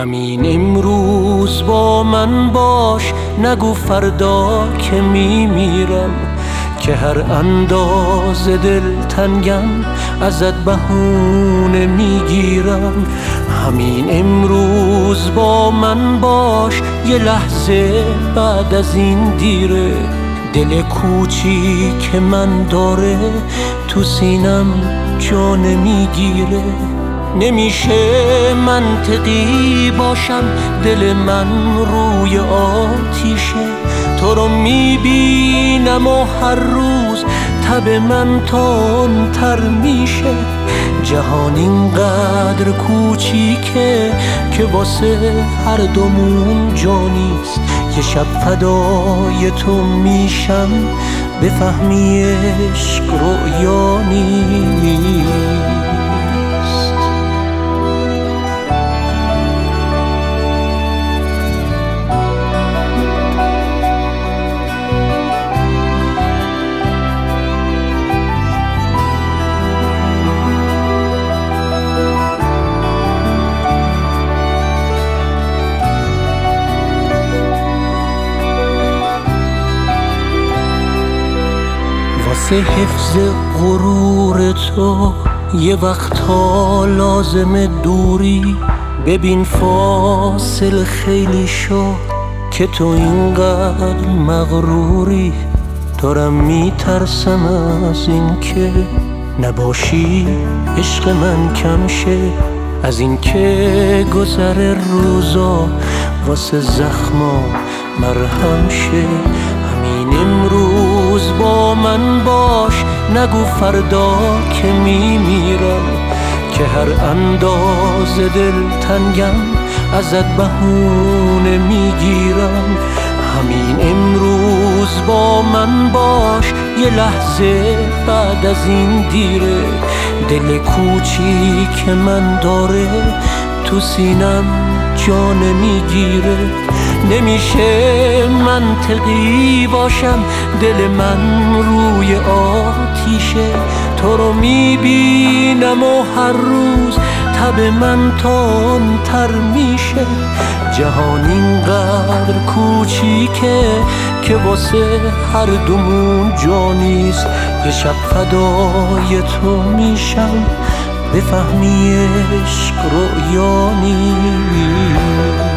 همین امروز با من باش، نگو فردا که میمیرم، که هر اندازه دلتنگم ازت بهونه میگیرم. همین امروز با من باش، یه لحظه بعد از این دیره. دل کوچیک من داره تو سینم جا نمیگیره. نمیشه منطقی باشم، دل من روی آتیشه. تو رو میبینم و هر روز تب من تندتر میشه. جهان اینقدر کوچیکه که واسه هر دومون جا نیست. یه شب فدای تو میشم، بفهمی عشق رؤیا نیست. واسه حفظ غرور تو یه وقتها لازم دوری. ببین فاصل خیلی شد که تو اینقدر مغروری. دارم میترسم از این که نباشی عشق من کم شه، از این که گذر روزا واسه زخما مرهم شه. همین امروز با من باش، نگو فردا که میمیرم، که هر اندازه دلتنگم ازت بهونه میگیرم. همین امروز با من باش، یه لحظه بعد از این دیره. دل کوچیک من داره تو سینم جا نمیگیره. نمیشه منطقی باشم، دل من روی آتیشه. تو رو میبینم و هر روز تب من تندتر میشه. جهان اینقدر کوچیکه که واسه هر دومون جا نیست. یه شب فدای تو میشم، بفهمی عشق رؤیا نیست.